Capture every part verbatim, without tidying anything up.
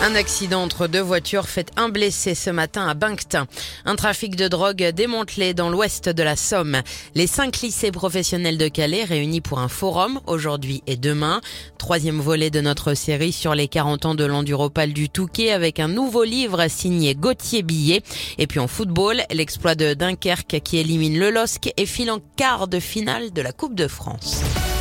Un accident entre deux voitures fait un blessé ce matin à Banctin. Un trafic de drogue démantelé dans l'ouest de la Somme. Les cinq lycées professionnels de Calais réunis pour un forum aujourd'hui et demain. Troisième volet de notre série sur les quarante ans de l'Enduropal du Touquet avec un nouveau livre signé Gauthier Billet. Et puis en football, l'exploit de Dunkerque qui élimine le L O S C et file en quart de finale de la Coupe de France.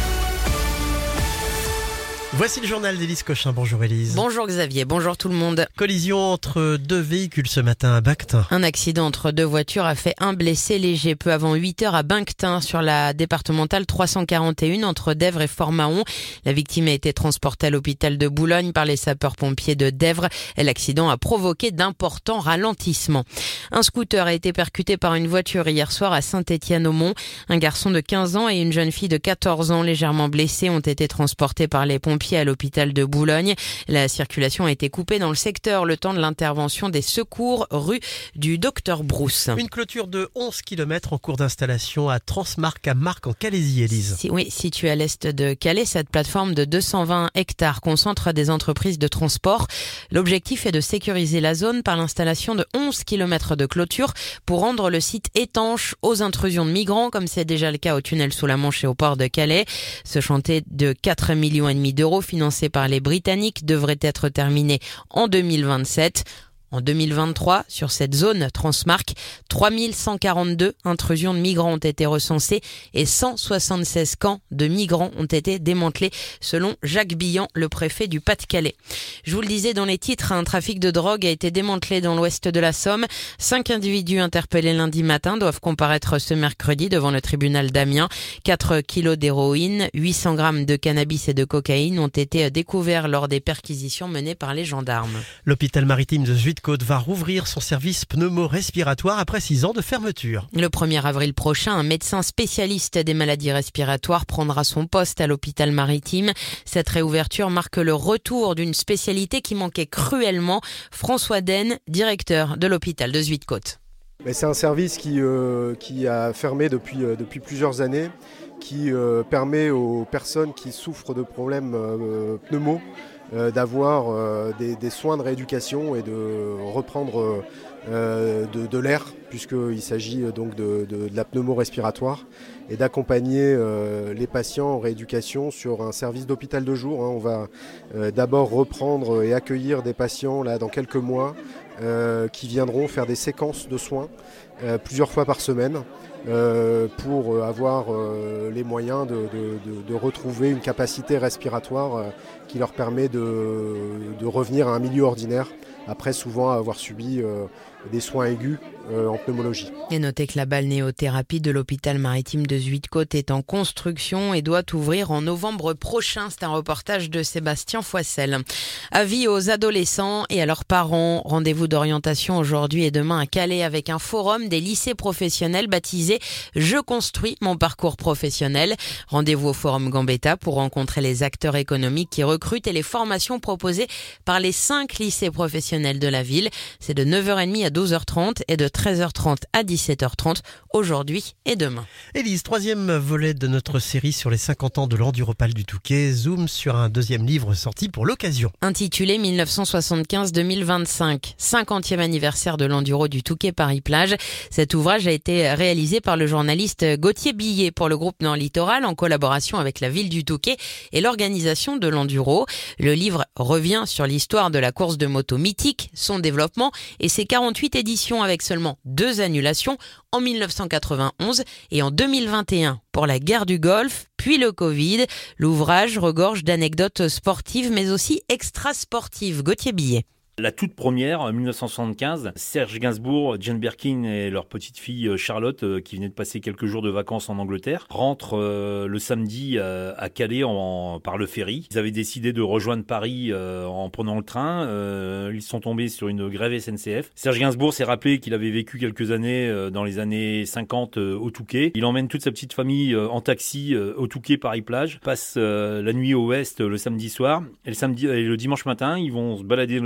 Voici le journal d'Élise Cochin. Bonjour Élise. Bonjour Xavier, bonjour tout le monde. Collision entre deux véhicules ce matin à Banctin. Un accident entre deux voitures a fait un blessé léger peu avant huit heures à Banctin sur la départementale trois cent quarante et un entre Dèvres et Fort-Mahon. La victime a été transportée à l'hôpital de Boulogne par les sapeurs-pompiers de Dèvres. L'accident a provoqué d'importants ralentissements. Un scooter a été percuté par une voiture hier soir à Saint-Étienne-au-Mont. Un garçon de quinze ans et une jeune fille de quatorze ans légèrement blessés ont été transportés par les pompiers à l'hôpital de Boulogne. La circulation a été coupée dans le secteur le temps de l'intervention des secours rue du Docteur Brousse. Une clôture de onze kilomètres en cours d'installation à Transmarc à Marc en Calaisie, Élise. Si, oui, située à l'est de Calais, cette plateforme de deux cent vingt hectares concentre des entreprises de transport. L'objectif est de sécuriser la zone par l'installation de onze kilomètres de clôture pour rendre le site étanche aux intrusions de migrants, comme c'est déjà le cas au tunnel sous la Manche et au port de Calais. Ce chantier de quatre virgule cinq millions d'euros financé par les Britanniques devrait être terminé en deux mille vingt-sept. En deux mille vingt-trois, sur cette zone Transmarc, trois mille cent quarante-deux intrusions de migrants ont été recensées et cent soixante-seize camps de migrants ont été démantelés, selon Jacques Billan, le préfet du Pas-de-Calais. Je vous le disais dans les titres, un trafic de drogue a été démantelé dans l'ouest de la Somme. Cinq individus interpellés lundi matin doivent comparaître ce mercredi devant le tribunal d'Amiens. quatre kilos d'héroïne, huit cents grammes de cannabis et de cocaïne ont été découverts lors des perquisitions menées par les gendarmes. L'hôpital maritime de Zuid Côte va rouvrir son service pneumo-respiratoire après six ans de fermeture. Le premier avril prochain, un médecin spécialiste des maladies respiratoires prendra son poste à l'hôpital maritime. Cette réouverture marque le retour d'une spécialité qui manquait cruellement. François Den, directeur de l'hôpital de Zuid Côte. C'est un service qui, euh, qui a fermé depuis, euh, depuis plusieurs années, qui euh, permet aux personnes qui souffrent de problèmes euh, pneumo euh, d'avoir euh, des, des soins de rééducation et de reprendre euh, de, de l'air, puisqu'il s'agit donc de, de, de la pneumo-respiratoire, et d'accompagner euh, les patients en rééducation sur un service d'hôpital de jour. Hein. On va euh, d'abord reprendre et accueillir des patients là, dans quelques mois euh, qui viendront faire des séquences de soins euh, plusieurs fois par semaine euh, pour avoir euh, les moyens de, de, de, de retrouver une capacité respiratoire euh, qui leur permet de, de revenir à un milieu ordinaire après souvent avoir subi euh, des soins aigus euh, en pneumologie. Et notez que la balnéothérapie de l'hôpital maritime de Zuid Côte est en construction et doit ouvrir en novembre prochain. C'est un reportage de Sébastien Foissel. Avis aux adolescents et à leurs parents. Rendez-vous d'orientation aujourd'hui et demain à Calais avec un forum des lycées professionnels baptisé « Je construis mon parcours professionnel ». Rendez-vous au forum Gambetta pour rencontrer les acteurs économiques qui recrutent et les formations proposées par les cinq lycées professionnels de la ville. C'est de neuf heures trente à douze heures trente et de treize heures trente à dix-sept heures trente aujourd'hui et demain. Élise, troisième volet de notre série sur les cinquante ans de l'Enduropal du Touquet, zoom sur un deuxième livre sorti pour l'occasion. Intitulé dix-neuf cent soixante-quinze à deux mille vingt-cinq, cinquantième anniversaire de l'Enduro du Touquet Paris-Plage. Cet ouvrage a été réalisé par le journaliste Gauthier Billet pour le groupe Nord Littoral en collaboration avec la ville du Touquet et l'organisation de l'Enduro. Le livre revient sur l'histoire de la course de moto mythique, son développement et ses quarante-huit éditions avec seulement deux annulations en mille neuf cent quatre-vingt-onze et en deux mille vingt et un pour la guerre du Golfe, puis le Covid. L'ouvrage regorge d'anecdotes sportives mais aussi extra-sportives. Gauthier Billet. La toute première, en mille neuf cent soixante-quinze, Serge Gainsbourg, Jane Birkin et leur petite fille Charlotte, euh, qui venait de passer quelques jours de vacances en Angleterre, rentrent euh, le samedi euh, à Calais en, en, par le ferry. Ils avaient décidé de rejoindre Paris euh, en prenant le train. Euh, ils sont tombés sur une grève S N C F. Serge Gainsbourg s'est rappelé qu'il avait vécu quelques années euh, dans les années cinquante euh, au Touquet. Il emmène toute sa petite famille euh, en taxi euh, au Touquet Paris-Plage, passe euh, la nuit au Ouest euh, le samedi soir. Et le, samedi, et le dimanche matin, ils vont se balader dans les dunes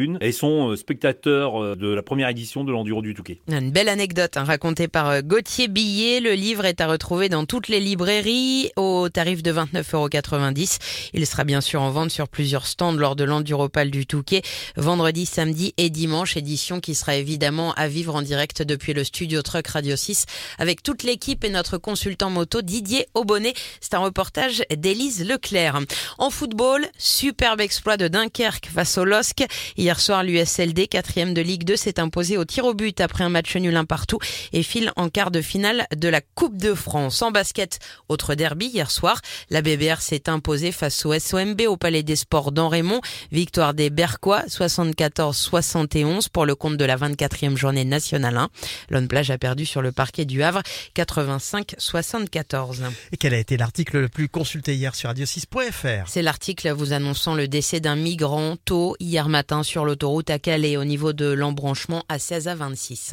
tribune et sont spectateurs de la première édition de l'Enduro du Touquet. Une belle anecdote hein, racontée par Gauthier Billet. Le livre est à retrouver dans toutes les librairies au tarif de vingt-neuf euros quatre-vingt-dix. Il sera bien sûr en vente sur plusieurs stands lors de l'Enduropal du Touquet, vendredi, samedi et dimanche. Édition qui sera évidemment à vivre en direct depuis le studio Truck Radio six avec toute l'équipe et notre consultant moto Didier Aubonnet. C'est un reportage d'Élise Leclerc. En football, superbe exploit de Dunkerque face au L O S C. Hier soir, l'U S L D, quatrième de Ligue deux, s'est imposé au tir au but après un match nul un partout et file en quart de finale de la Coupe de France. En basket, autre derby hier soir, la B B R s'est imposée face au S O M B au Palais des Sports d'En-Rémont. Victoire des Berquois, soixante-quatorze soixante et onze pour le compte de la vingt-quatrième journée nationale un. Lone Plage a perdu sur le parquet du Havre, quatre-vingt-cinq soixante-quatorze. Et quel a été l'article le plus consulté hier sur radio six point f r? C'est l'article vous annonçant le décès d'un migrant tôt hier matin sur l'autoroute à Calais au niveau de l'embranchement A seize à vingt-six.